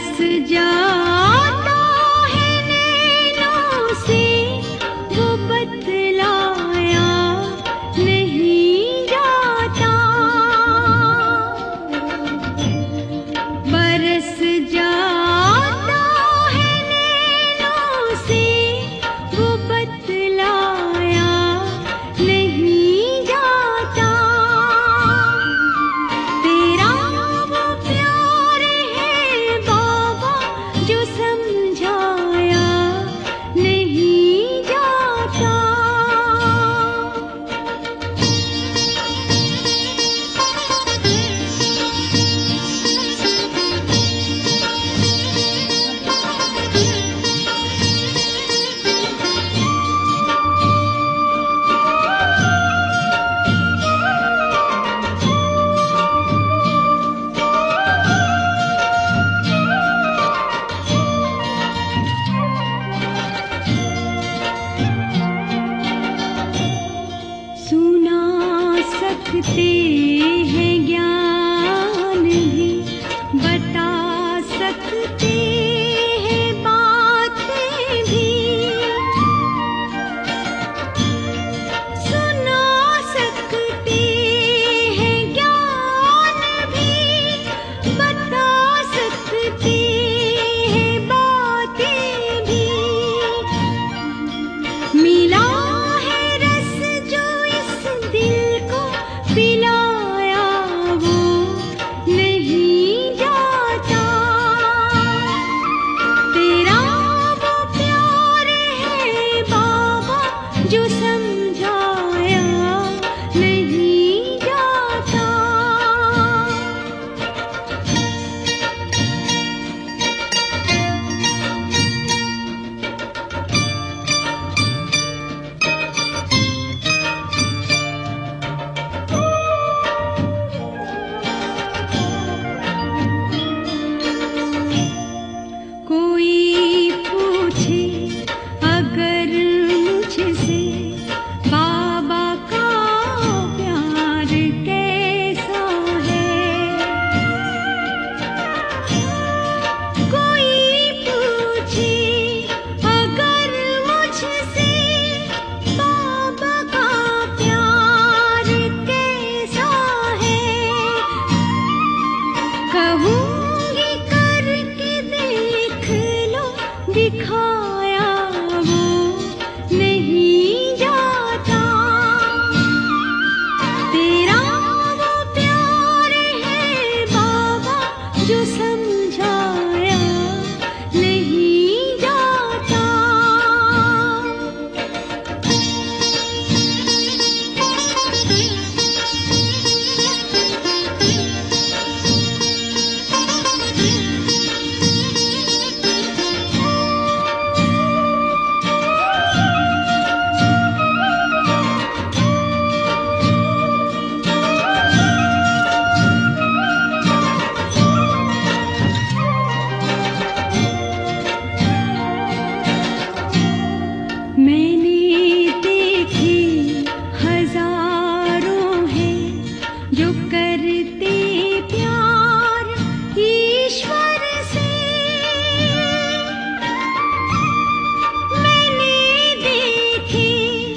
जाता है नैनों से वो बतलाया नहीं जाता। बरस जाता है नैनों से वो बतलाया नहीं जाता। तेरा वो प्यार है बाबा जो समझाया नहीं जाता। सुना सकते हैं ज्ञान भी, बता सकते हैं बातें भी। सुना सकते हैं ज्ञान भी, बता सकते हैं बातें भी। मिला है रस जो इस दिल को पिलाया वो नहीं जाता। तेरा वो प्यार है बाबा जो समझाया नहीं जाता। कोई पूछे अगर मुझसे बाबा का प्यार कैसा है। कोई पूछे अगर मुझसे बाबा का प्यार कैसा है। कहूँगी करके देख लो, दिखाया वो नहीं जाता। तेरा वो प्यार है बाबा जो समझाया नहीं जाता। मैंने देखे हजारों हैं जो करते प्यार ईश्वर से। मैंने देखे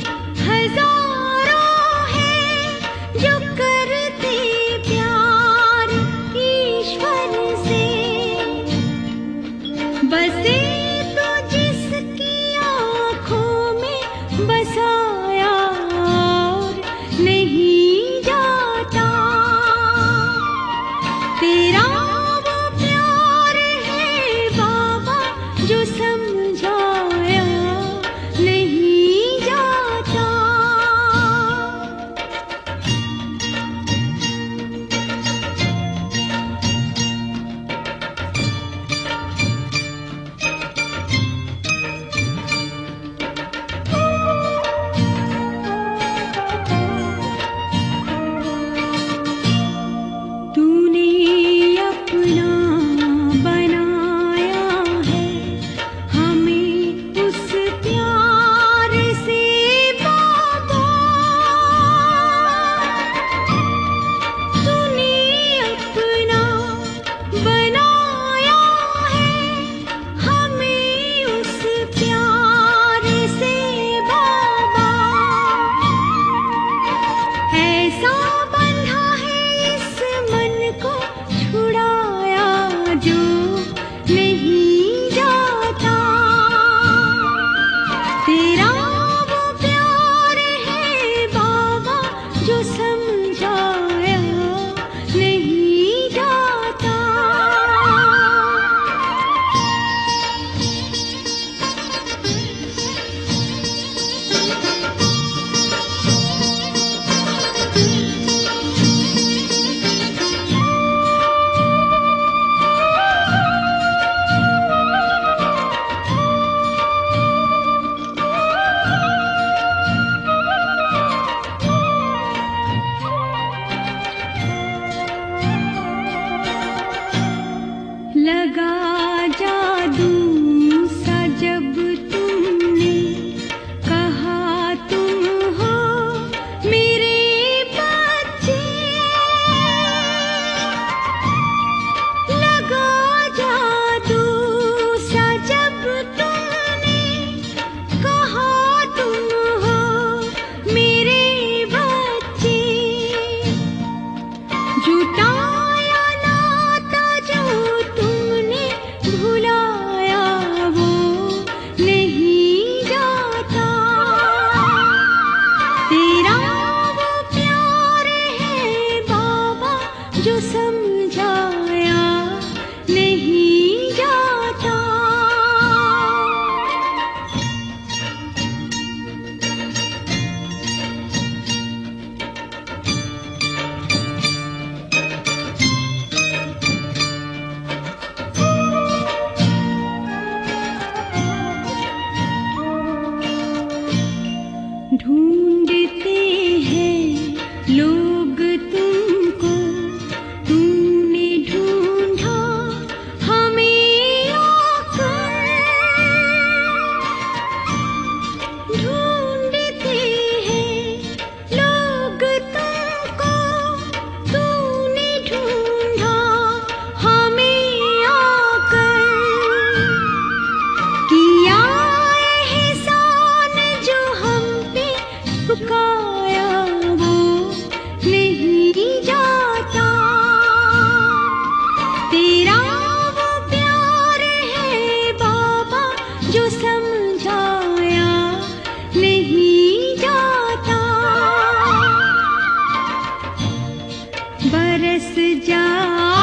हजारों हैं जो करते प्यार ईश्वर से। बसे तो जिसकी आँखों में बसाया और नहीं जाता। बरस जा